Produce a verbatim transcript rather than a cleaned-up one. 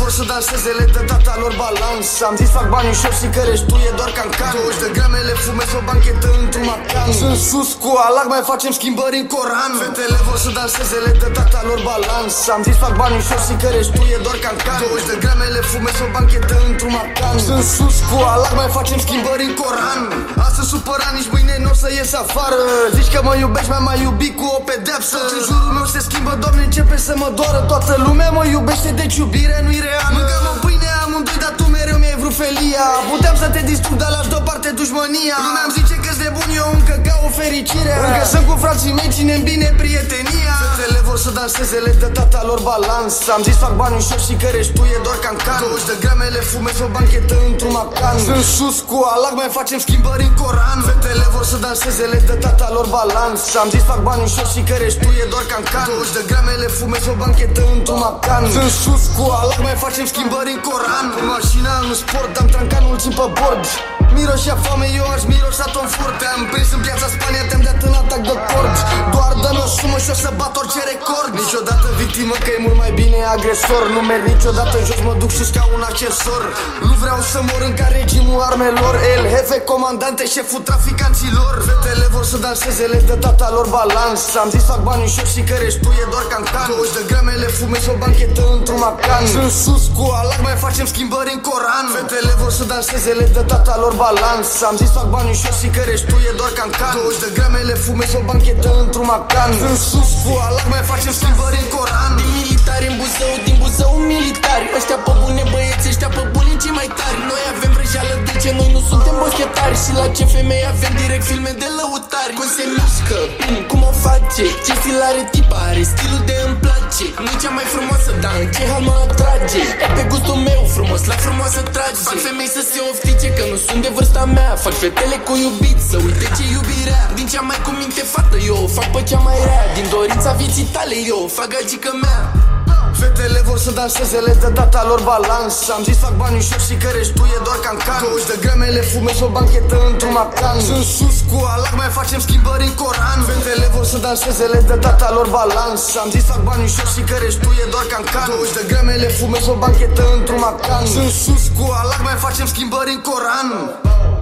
vor să danseze, le dă tata lor balans. Am zis fac bani ușor și că rești tu e doar cancan. douăzeci de grame le fumez o banchetă într-un macan. Sunt sus cu alag, mai facem schimbări în Coran. Fetele vor să danseze, le dă tata lor balans. Am zis fac bani ușor și că rești tu e doar cancan. douăzeci de grame le fumez o banchetă într-un macan. Sunt sus cu alag, mai facem schimbări în Coran. Astăzi supărat, nici mâine n-o să ies afară. Zici că mă iubești, mai mai iubi cu o pedeapsă. Tot în jurul meu se schimbă, Doamne, începe să mă doară. Toată lumea mă iubește, deci iubire nu-i reală. Mâncăm o pâine amândoi, dar tu mereu mi-ai vrut felia. Puteam să te distrug, dar lași deoparte dușmănia. Lumea îmi zice că-s nebun, eu încă caut fericirea. Încă sunt cu frații mei, ținem bine prietenia. Fetele vor să danseze, le dă tata lor balans. Am zis fac bani ușor și că rești tu e doar cancan. douăzeci de grame le fumez o banchetă într-un macan. Sunt sus cu alag, mai facem schimbări în Coran. Fetele vor să danseze, le dă tata lor balans. Am zis fac bani ușor și că rești tu e doar cancan. douăzeci de grame le fumez o banchetă într-un macan. Sunt sus cu alag, mai facem schimbări în Coran. Cu mașina în sport, am trancanul țin pe bord. Miroșea foame, eu aș miroșa Tom Ford. Te-am prins în piața Spania, te-am dat în atac de cord. Doar dă-mi o sumă și o să bat orice record. Niciodată victimă, că e mult mai bine agresor. Nu merg niciodată jos, mă duc sus ca un accesor. Nu vreau să mor în ca regimul armelor. El, hefe, comandante, șeful traficanților. Fetele vor să danseze, le dă tata lor balans. Am zis fac bani ușor și că rești tu e doar cancan. douăzeci de grame le fumez o banchetă într-un macan. Sunt sus cu alag, mai facem schimbări în Coran. Fetele vor să danseze, le dă tata lor balans. Am zis fac bani ușor și că rești tu e doar cancan. douăzeci de grame le fumez o banchetă într-un macan. Sunt sus cu alag, mai facem schimbări în Coran. Din militari în Buzău, din Buzău militari. Ăștia pe bune băieți, ăștia pe buni cei mai tari. Noi avem vrăjeală dulce, noi nu suntem boschetari. Și la ce femei avem direct filme de lăutari. Cum se mișcă, cum o face, ce stil are tipa, are stilul de îmi place. Nu-i cea mai frumoasă, dar în ce hal mă atrage. E pe gustul meu frumos, la frumoasă trage. Fac femei să se oftice, că nu sunt de vârsta mea. Fac fetele cu iubit, să uite ce iubirea. Din cea mai cu minte fată, eu o fac pe cea mai rea. Din dorința vieții tale, eu o fac gagică mea. Fetele vor să danseze, le dă tata lor balans. Am zis fac bani ușor și că rești tu e doar cancan. douăzeci de grame le fumez o banchetă într-un macan. Sunt sus cu alag, mai facem schimbări în Coran. Fetele vor să danseze, le dă tata lor balans. Am zis fac bani ușor și că rești tu e doar cancan. douăzeci de grame le fumez o banchetă într-un macan. Sunt sus cu alag, mai facem schimbări în Coran.